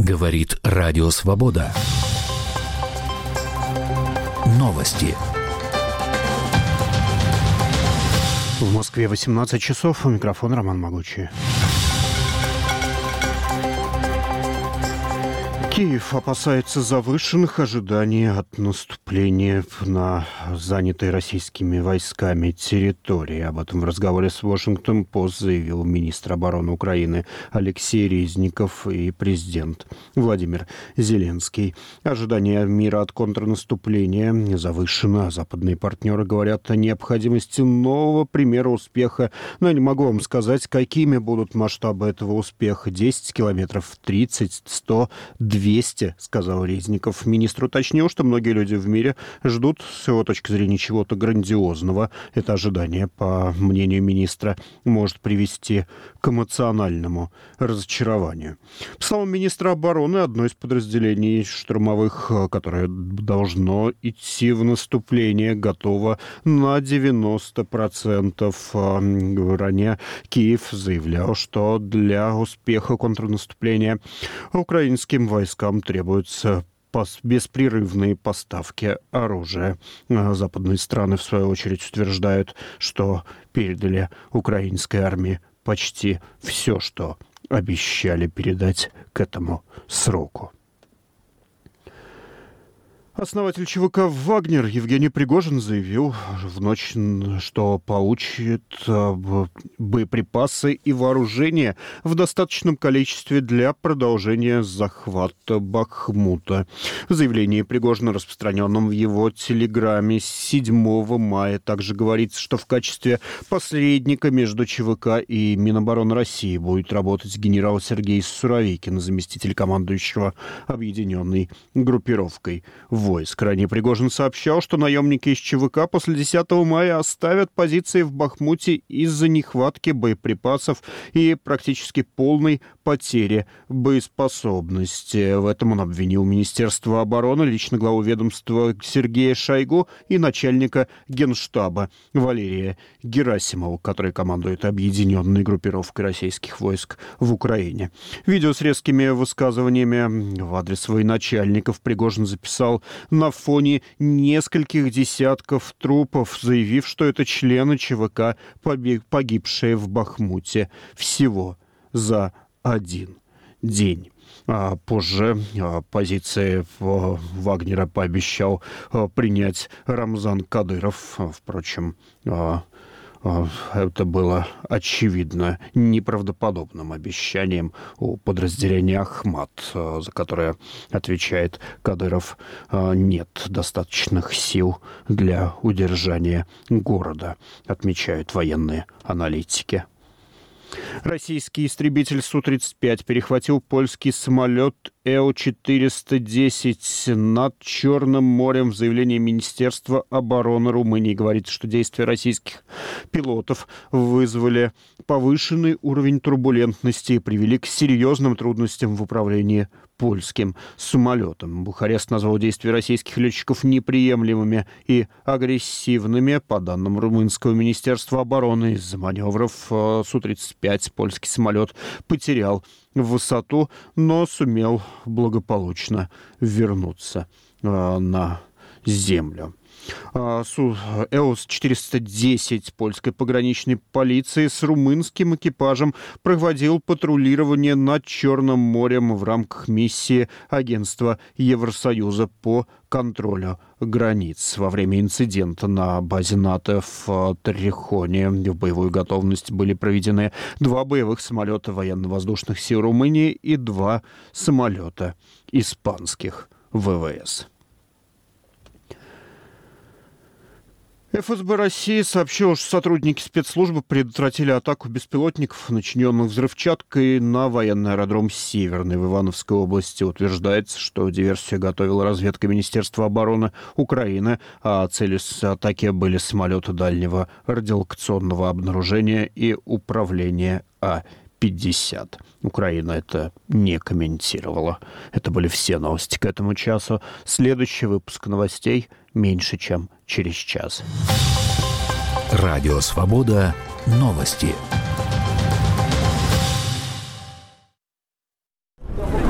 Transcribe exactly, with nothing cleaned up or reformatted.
Говорит Радио Свобода. Новости. В Москве восемнадцать часов. У микрофона Роман Могучий. Киев опасается завышенных ожиданий от наступления на занятой российскими войсками территории. Об этом в разговоре с Washington-Post заявил министр обороны Украины Алексей Резников и президент Владимир Зеленский. Ожидание мира от контрнаступления завышено. Западные партнеры говорят о необходимости нового примера успеха. Но я не могу вам сказать, какими будут масштабы этого успеха. десять километров, тридцать, сто, двести, сказал Резников. Министр уточнил, что многие люди в мире ждут, с его точки зрения, чего-то грандиозного. Это ожидание, по мнению министра, может привести к эмоциональному разочарованию. По словам министра обороны, одно из подразделений штурмовых, которое должно идти в наступление, готово на девяносто процентов. Ранее Киев заявлял, что для успеха контрнаступления украинским войскам требуются беспрерывные поставки оружия. Западные страны, в свою очередь, утверждают, что передали украинской армии почти все, что обещали передать к этому сроку. Основатель ЧВК «Вагнер» Евгений Пригожин заявил в ночь, что получит боеприпасы и вооружение в достаточном количестве для продолжения захвата Бахмута. В заявлении Пригожина, распространенном в его телеграме седьмого мая, также говорится, что в качестве посредника между ЧВК и Минобороны России будет работать генерал Сергей Суровикин, заместитель командующего объединенной группировкой войск. Ранее Пригожин сообщал, что наемники из ЧВК после десятого мая оставят позиции в Бахмуте из-за нехватки боеприпасов и практически полной потери боеспособности. В этом он обвинил Министерство обороны, лично главу ведомства Сергея Шойгу и начальника Генштаба Валерия Герасимова, который командует объединенной группировкой российских войск в Украине. Видео с резкими высказываниями в адрес военачальников Пригожин записал на фоне нескольких десятков трупов, заявив, что это члены ЧВК, погибшие в Бахмуте всего за один день. А позже позиции Вагнера пообещал принять Рамзан Кадыров. Впрочем, это было, очевидно, неправдоподобным обещанием у подразделения «Ахмат», за которое отвечает Кадыров. Нет достаточных сил для удержания города, отмечают военные аналитики. Российский истребитель Су тридцать пять перехватил польский самолет Эл четыреста десять над Черным морем. В заявлении Министерства обороны Румынии говорится, что действия российских пилотов вызвали повышенный уровень турбулентности и привели к серьезным трудностям в управлении польским самолетом. Бухарест назвал действия российских летчиков неприемлемыми и агрессивными. По данным румынского министерства обороны, из-за маневров Су тридцать пять польский самолет потерял высоту, но сумел благополучно вернуться на землю. Эл четыреста десять польской пограничной полиции с румынским экипажем проводил патрулирование над Черным морем в рамках миссии агентства Евросоюза по контролю границ. Во время инцидента на базе НАТО в Тарихоне в боевую готовность были проведены два боевых самолета военно-воздушных сил Румынии и два самолета испанских ВВС. эф эс бэ России сообщила, что сотрудники спецслужбы предотвратили атаку беспилотников, начиненных взрывчаткой, на военный аэродром Северный в Ивановской области. Утверждается, что диверсию готовила разведка Министерства обороны Украины, а целью атаки были самолеты дальнего радиолокационного обнаружения и управления А пятьдесят. Украина это не комментировала. Это были все новости к этому часу. Следующий выпуск новостей меньше, чем через час. Радио Свобода. Новости.